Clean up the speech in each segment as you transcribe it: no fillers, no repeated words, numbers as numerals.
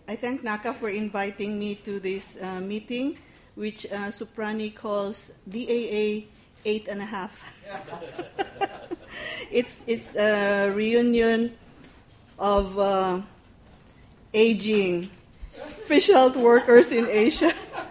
I thank NACA for inviting me to this meeting, which Suprani calls DAA 8.5. It's a reunion of aging fish health workers in Asia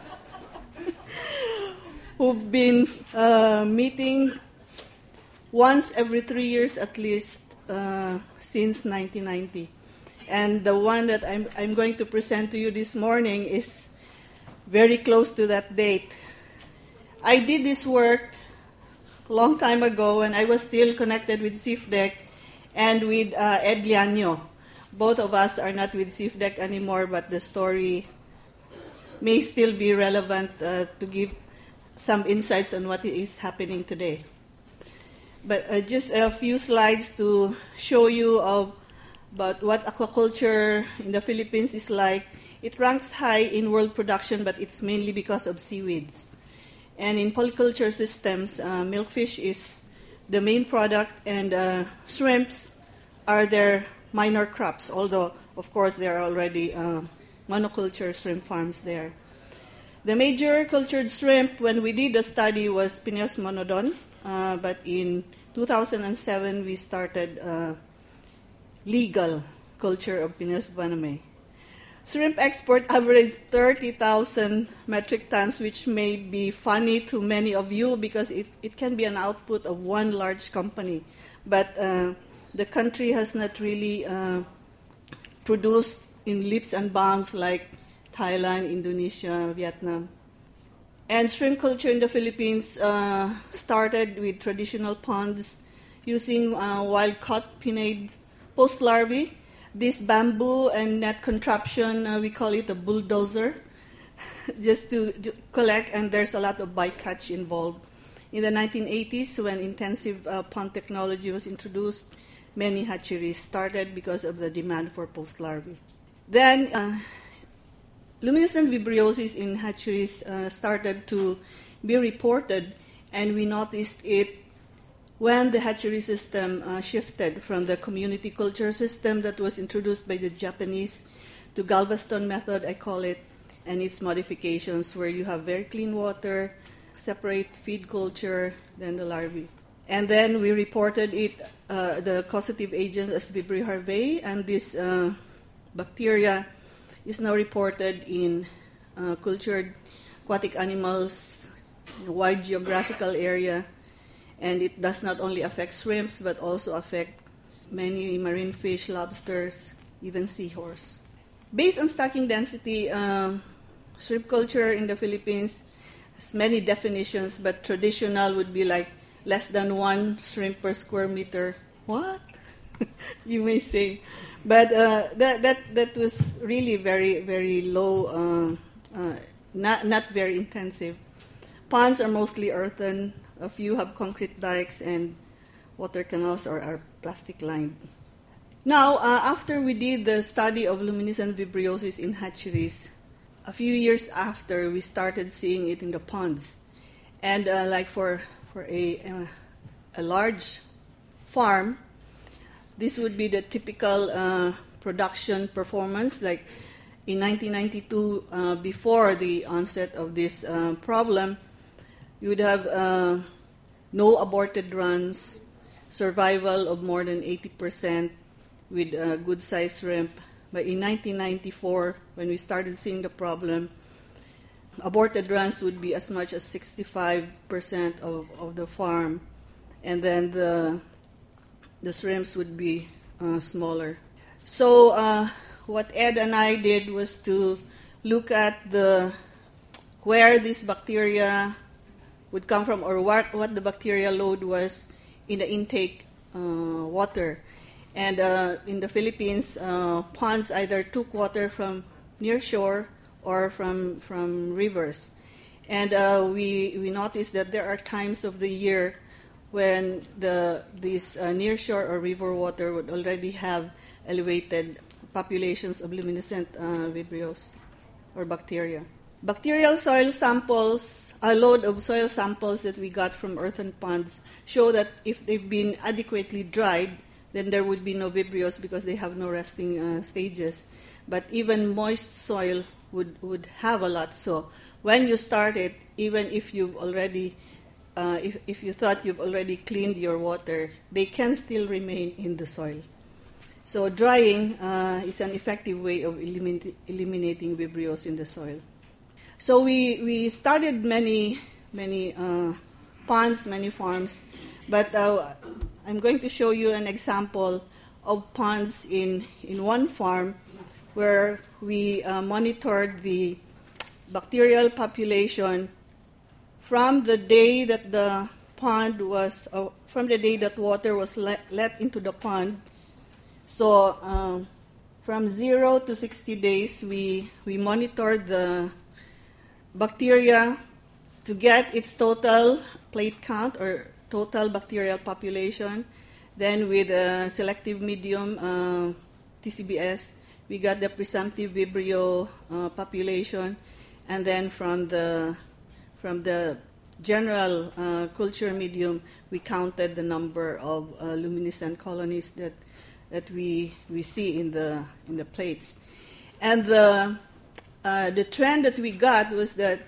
who've been meeting once every 3 years at least since 1990. And the one that I'm going to present to you this morning is very close to that date. I did this work a long time ago when I was still connected with CIFDEC and with Ed Liaño. Both of us are not with CIFDEC anymore, but the story may still be relevant to give some insights on what is happening today. But just a few slides to show you about what aquaculture in the Philippines is like. It ranks high in world production, but it's mainly because of seaweeds. And in polyculture systems, milkfish is the main product, and shrimps are their minor crops, although, of course, there are already monoculture shrimp farms there. The major cultured shrimp, when we did the study, was Pineus monodon, but in 2007, we started legal culture of Pineus baname. Shrimp export averaged 30,000 metric tons, which may be funny to many of you because it can be an output of one large company. But the country has not really produced in leaps and bounds like Thailand, Indonesia, Vietnam. And shrimp culture in the Philippines started with traditional ponds using wild-caught pinnaid post-larvae. This bamboo and net contraption, we call it a bulldozer, just to collect, and there's a lot of bycatch involved. In the 1980s, when intensive pond technology was introduced, many hatcheries started because of the demand for post-larvae. Then luminescent vibriosis in hatcheries started to be reported, and we noticed it when the hatchery system shifted from the community culture system that was introduced by the Japanese to Galveston method, I call it, and its modifications where you have very clean water, separate feed culture, then the larvae. And then we reported it, the causative agent as Vibrio harvae, and this bacteria is now reported in cultured aquatic animals in a wide geographical area, and it does not only affect shrimps but also affect many marine fish, lobsters, even seahorse. Based on stocking density, shrimp culture in the Philippines has many definitions, but traditional would be like less than 1 shrimp per square meter. What? You may say. But that was really very, very low, not very intensive. Ponds are mostly earthen. A few have concrete dikes, and water canals are plastic lined. Now, after we did the study of luminescent vibriosis in hatcheries, a few years after, we started seeing it in the ponds. And like for a large farm, this would be the typical production performance. Like in 1992, before the onset of this problem, you would have no aborted runs, survival of more than 80% with good-sized shrimp. But in 1994, when we started seeing the problem, aborted runs would be as much as 65% of the farm, and then the shrimps would be smaller. So what Ed and I did was to look at where this bacteria would come from, or what the bacterial load was in the intake water. And in the Philippines, ponds either took water from near shore or from rivers. And we noticed that there are times of the year when this near shore or river water would already have elevated populations of luminescent vibrios or bacteria. Bacterial soil samples, a load of soil samples that we got from earthen ponds, show that if they've been adequately dried, then there would be no Vibrios because they have no resting stages. But even moist soil would have a lot. So when you start it, even if you've already, if you thought you've already cleaned your water, they can still remain in the soil. So drying is an effective way of eliminating Vibrios in the soil. So we studied many ponds, many farms, but I'm going to show you an example of ponds in one farm where we monitored the bacterial population from the day that the pond was, from the day that water was let into the pond. So from 0 to 60 days, we monitored the bacteria to get its total plate count or total bacterial population. Then with a selective medium TCBS, we got the presumptive Vibrio population, and then from the general culture medium, we counted the number of luminescent colonies that we see in the plates. And the trend that we got was that,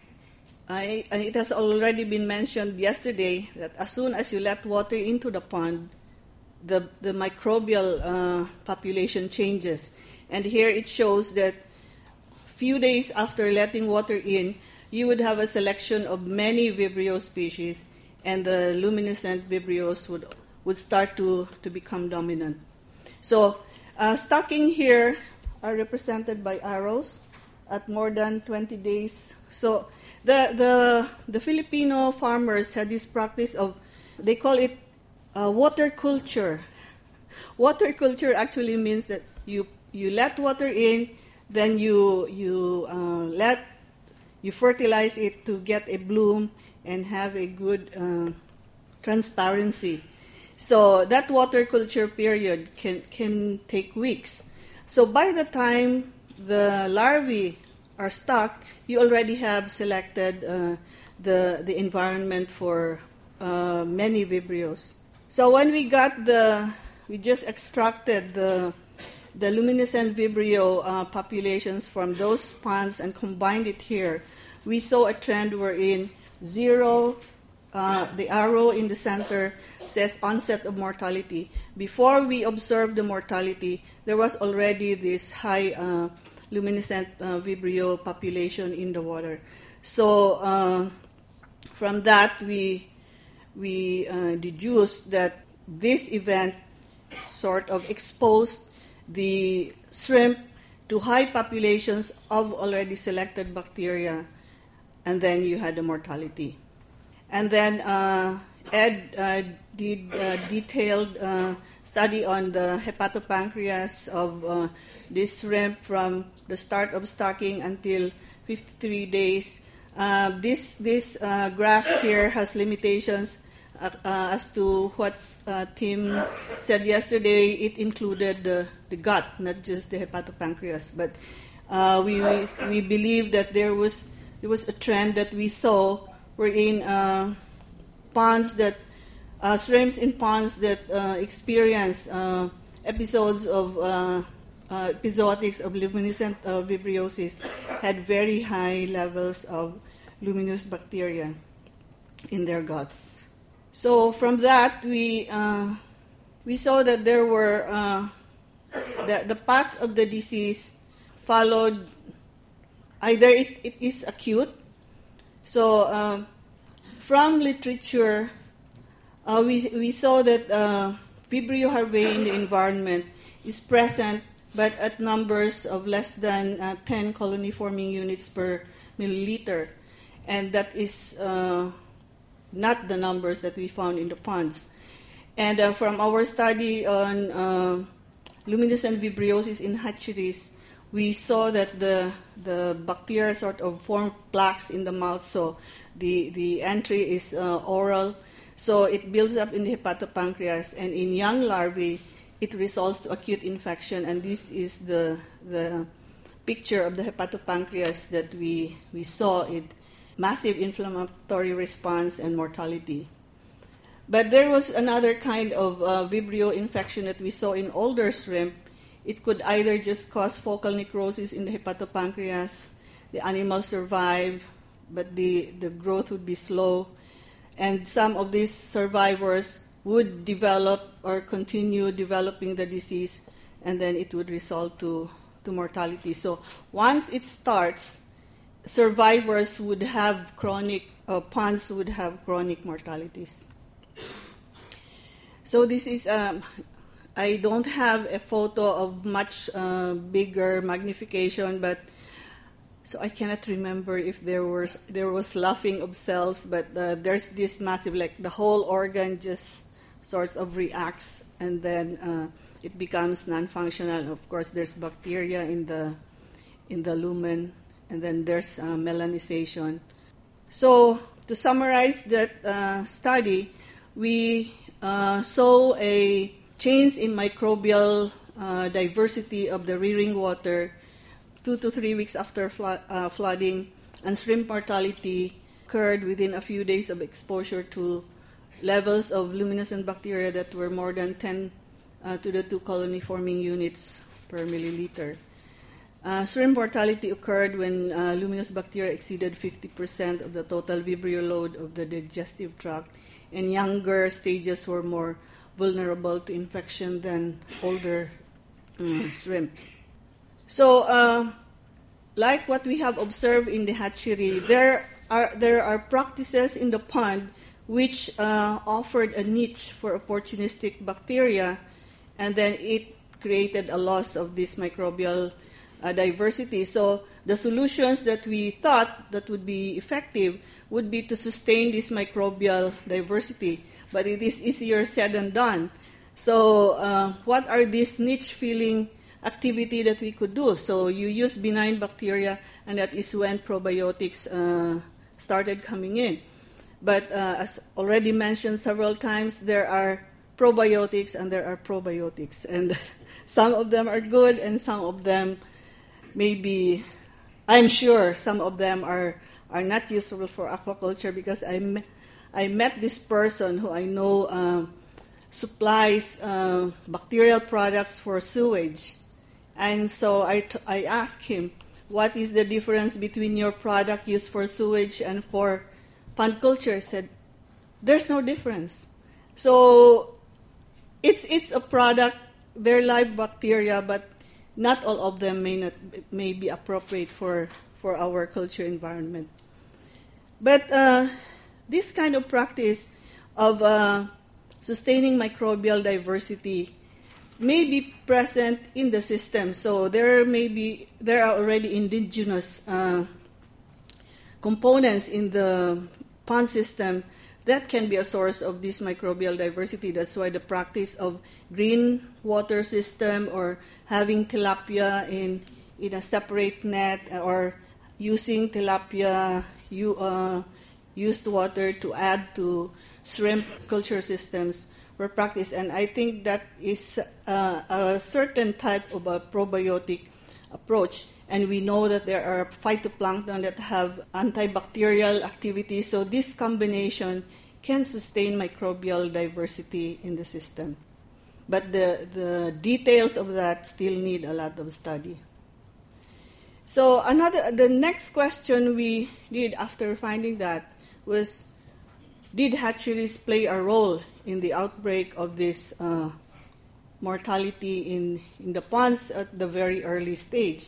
and it has already been mentioned yesterday, that as soon as you let water into the pond, the microbial population changes. And here it shows that few days after letting water in, you would have a selection of many Vibrio species, and the luminescent Vibrios would start to become dominant. So stocking here are represented by arrows at more than 20 days. So the Filipino farmers had this practice of, they call it water culture. Water culture actually means that you let water in, then you fertilize it to get a bloom and have a good transparency. So that water culture period can take weeks. So by the time the larvae are stocked, you already have selected the environment for many Vibrios. So when we just extracted the luminescent Vibrio populations from those ponds and combined it here, we saw a trend wherein 0, the arrow in the center says onset of mortality. Before we observed the mortality, there was already this high luminescent Vibrio population in the water. So from that, we deduced that this event sort of exposed the shrimp to high populations of already selected bacteria, and then you had the mortality. And then Ed did a detailed study on the hepatopancreas of this shrimp from the start of stocking until 53 days. This graph here has limitations as to what Tim said yesterday. It included the gut, not just the hepatopancreas. But we believe that there was a trend that we saw wherein ponds that shrimps in ponds that experience episodes of epizootics of luminescent vibriosis had very high levels of luminous bacteria in their guts. So from that, we saw that there were the path of the disease followed either it is acute. So from literature, we saw that Vibrio larvae in the environment is present, but at numbers of less than 10 colony-forming units per milliliter, and that is not the numbers that we found in the ponds. And from our study on luminescent vibriosis in hatcheries, we saw that the bacteria sort of form plaques in the mouth, so the entry is oral, so it builds up in the hepatopancreas, and in young larvae, it results to acute infection, and this is the picture of the hepatopancreas that we saw it, massive inflammatory response and mortality. But there was another kind of Vibrio infection that we saw in older shrimp. It could either just cause focal necrosis in the hepatopancreas, the animal survive, but the growth would be slow, and some of these survivors would develop or continue developing the disease, and then it would result to mortality. So once it starts, survivors would have chronic, ponds would have chronic mortalities. So this is, I don't have a photo of much bigger magnification, but so I cannot remember if there was sloughing of cells, but there's this massive, like the whole organ just sorts of reacts, and then it becomes non-functional. Of course, there's bacteria in the lumen, and then there's melanization. So to summarize that study, we saw a change in microbial diversity of the rearing water 2 to 3 weeks after flooding, and shrimp mortality occurred within a few days of exposure to levels of luminescent bacteria that were more than 10 to the 2 colony forming units per milliliter. Shrimp mortality occurred when luminous bacteria exceeded 50% of the total Vibrio load of the digestive tract, and younger stages were more vulnerable to infection than older shrimp. So, like what we have observed in the hatchery, there are practices in the pond which offered a niche for opportunistic bacteria, and then it created a loss of this microbial diversity. So the solutions that we thought that would be effective would be to sustain this microbial diversity, but it is easier said than done. So what are these niche-filling activity that we could do? So you use benign bacteria, and that is when probiotics started coming in. But as already mentioned several times, there are probiotics and there are probiotics, and some of them are good and some of them maybe, I'm sure some of them are not useful for aquaculture, because I met this person who I know supplies bacterial products for sewage. And so I asked him, what is the difference between your product used for sewage and for pond culture? He said, there's no difference. So it's a product, they're live bacteria, but not all of them may be appropriate for our culture environment. But this kind of practice of sustaining microbial diversity may be present in the system. So there are already indigenous components in the pond system that can be a source of this microbial diversity. That's why the practice of green water system, or having tilapia in a separate net, or using tilapia used water to add to shrimp culture systems were practiced. And I think that is a certain type of a probiotic approach. And we know that there are phytoplankton that have antibacterial activity. So this combination can sustain microbial diversity in the system. But the details of that still need a lot of study. So the next question we did after finding that was, did hatcheries play a role in the outbreak of this mortality in the ponds at the very early stage?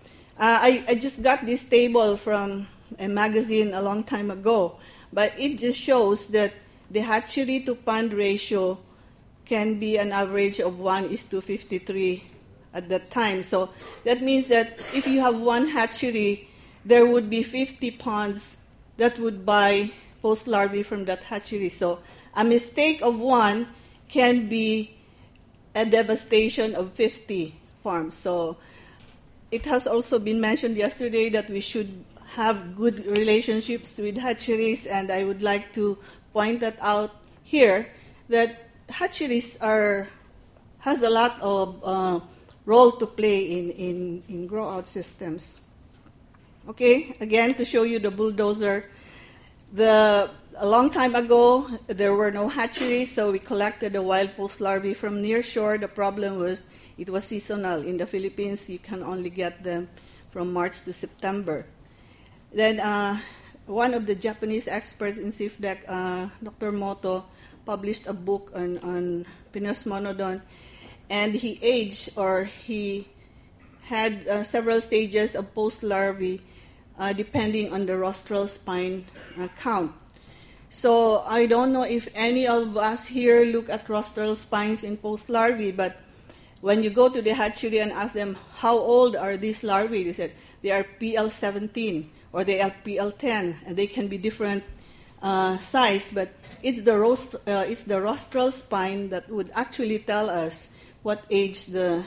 I just got this table from a magazine a long time ago, but it just shows that the hatchery to pond ratio can be an average of 1:53 at that time. So that means that if you have one hatchery, there would be 50 ponds that would buy post larvae from that hatchery. So a mistake of one can be a devastation of 50 farms. So it has also been mentioned yesterday that we should have good relationships with hatcheries, and I would like to point that out here, that hatcheries has a lot of role to play in grow-out systems. Okay, again, to show you the bulldozer, the a long time ago, there were no hatcheries, so we collected the wild post larvae from near shore. The problem was it was seasonal. In the Philippines, you can only get them from March to September. Then one of the Japanese experts in CIFDEC, Dr. Moto, published a book on Pinosmonodon, and he had several stages of post larvae depending on the rostral spine count. So I don't know if any of us here look at rostral spines in post larvae, but when you go to the hatchery and ask them, how old are these larvae? They said, they are PL17 or they are PL10, and they can be different size, but it's the rostral spine that would actually tell us what age the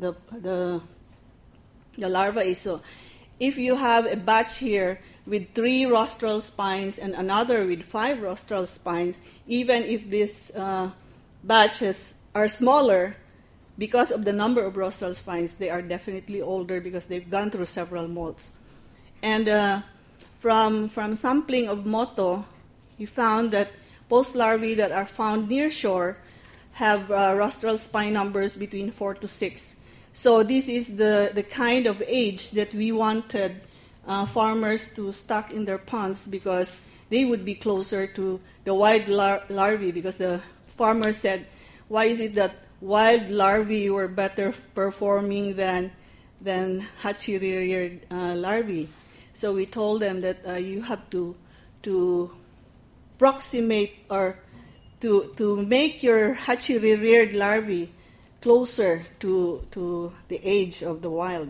larva is. So if you have a batch here with 3 rostral spines and another with 5 rostral spines, even if these batches are smaller, because of the number of rostral spines, they are definitely older because they've gone through several molts. And from sampling of Moto, he found that post larvae that are found near shore have rostral spine numbers between 4 to 6. So this is the kind of age that we wanted farmers to stock in their ponds, because they would be closer to the wild larvae, because the farmer said, why is it that wild larvae were better performing than hatchery-reared larvae? So we told them that you have to approximate or to make your hatchery-reared larvae closer to the age of the wild.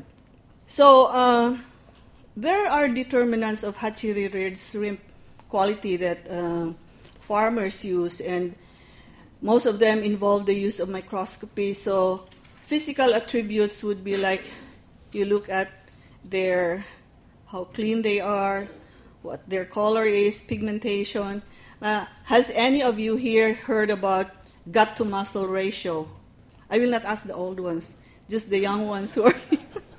So there are determinants of hatchery-reared shrimp quality that farmers use, and most of them involve the use of microscopy. So physical attributes would be like you look at how clean they are, what their color is, pigmentation. Has any of you here heard about gut to muscle ratio? I will not ask the old ones, just the young ones who are here.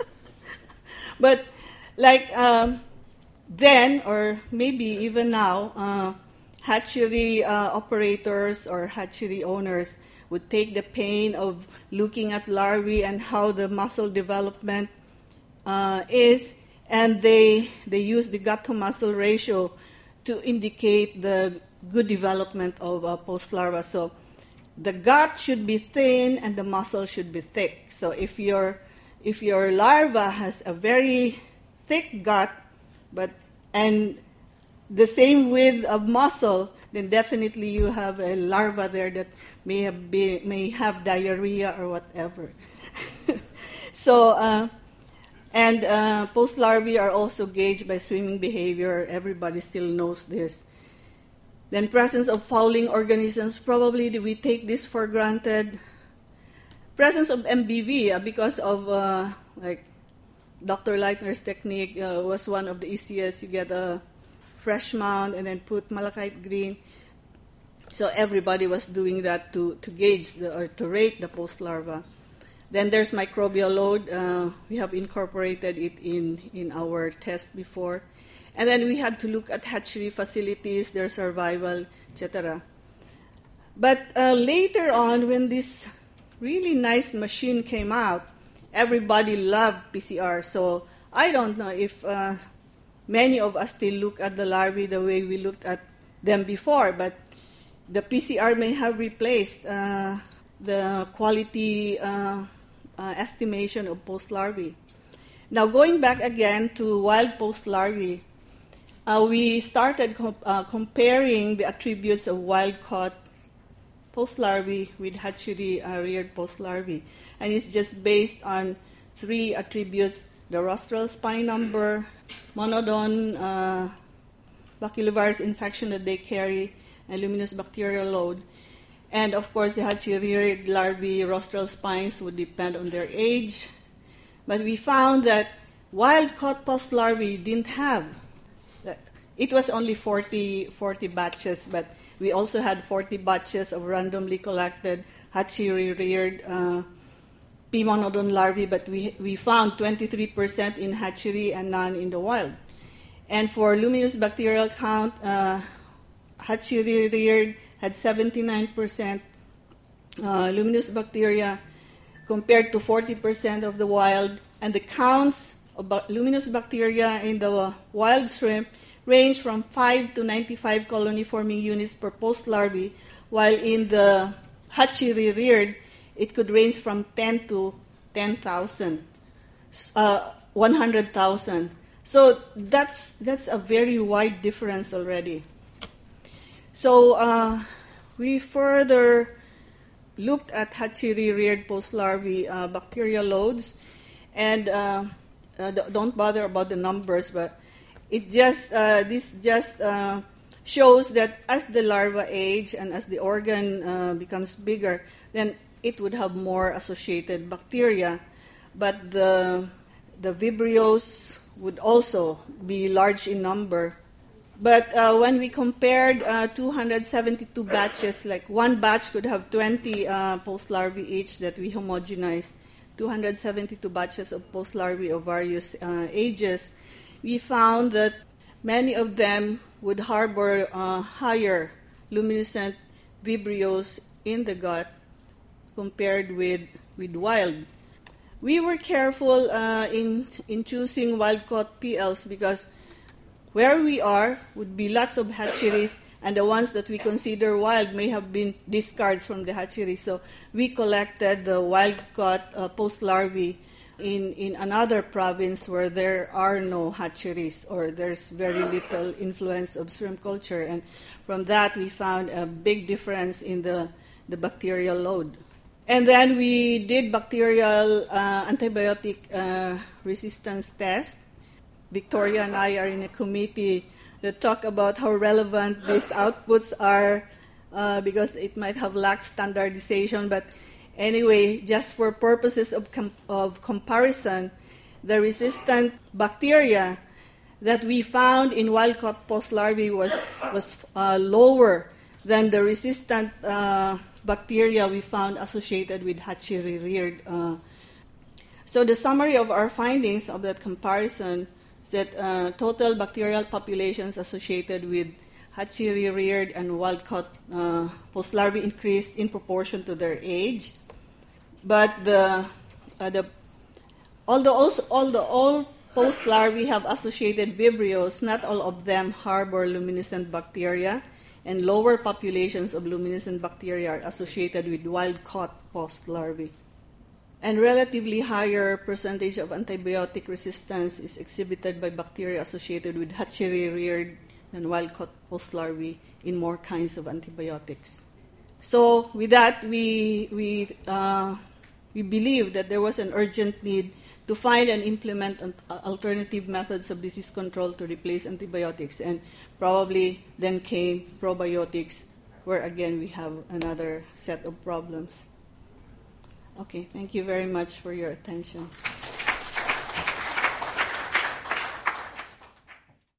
But like then, or maybe even now, hatchery operators or hatchery owners would take the pain of looking at larvae and how the muscle development is, and they use the gut to muscle ratio to indicate the good development of post larva. So the gut should be thin and the muscle should be thick. So if your larva has a very thick gut, and the same width of muscle, then definitely you have a larva there that may have diarrhea or whatever. So post larvae are also gauged by swimming behavior. Everybody still knows this. Then presence of fouling organisms, probably we take this for granted. Presence of MBV, because of like Dr. Leitner's technique was one of the easiest. You get a fresh mound and then put malachite green. So everybody was doing that to gauge or to rate the post larva. Then there's microbial load. We have incorporated it in our test before. And then we had to look at hatchery facilities, their survival, etc. But later on, when this really nice machine came out, everybody loved PCR. So I don't know if many of us still look at the larvae the way we looked at them before, but the PCR may have replaced the quality estimation of post larvae. Now going back again to wild post larvae, we started comparing the attributes of wild-caught post larvae with hatchery-reared post larvae. And it's just based on 3 attributes: the rostral spine number, monodon baculovirus infection that they carry, and luminous bacterial load. And of course, the hatchery-reared larvae rostral spines would depend on their age. But we found that wild-caught post larvae didn't have. It was only 40 batches, but we also had 40 batches of randomly collected hatchery-reared P. monodon larvae, but we found 23% in hatchery and none in the wild. And for luminous bacterial count, hatchery reared had 79% luminous bacteria compared to 40% of the wild, and the counts of luminous bacteria in the wild shrimp range from 5 to 95 colony-forming units per post-larvae, while in the hatchery reared, it could range from 10 to 10,000, 100,000. So that's a very wide difference already. So we further looked at hatchery-reared post-larvae bacterial loads, and don't bother about the numbers, but this just shows that as the larva age and as the organ becomes bigger, then it would have more associated bacteria, but the vibrios would also be large in number. But when we compared 272 batches, like one batch could have 20 post-larvae each that we homogenized, 272 batches of post-larvae of various ages, we found that many of them would harbor higher luminescent vibrios in the gut compared with wild. We were careful in choosing wild-caught PLs because where we are would be lots of hatcheries, and the ones that we consider wild may have been discards from the hatchery. So we collected the wild-caught post-larvae in another province where there are no hatcheries or there's very little influence of shrimp culture. And from that, we found a big difference in the bacterial load. And then we did bacterial antibiotic resistance test. Victoria and I are in a committee that talk about how relevant these outputs are because it might have lacked standardization. But anyway, just for purposes of comparison, the resistant bacteria that we found in wild-caught post-larvae was lower than the resistant bacteria we found associated with hatchery-reared. So the summary of our findings of that comparison is that total bacterial populations associated with hatchery-reared and wild-caught post-larvae increased in proportion to their age. But although all post-larvae have associated vibrios, not all of them harbor luminescent bacteria, and lower populations of luminescent bacteria are associated with wild-caught post-larvae. And relatively higher percentage of antibiotic resistance is exhibited by bacteria associated with hatchery-reared and wild-caught post-larvae in more kinds of antibiotics. So with that, we believe that there was an urgent need to find and implement alternative methods of disease control to replace antibiotics. And probably then came probiotics, where again we have another set of problems. Okay, thank you very much for your attention.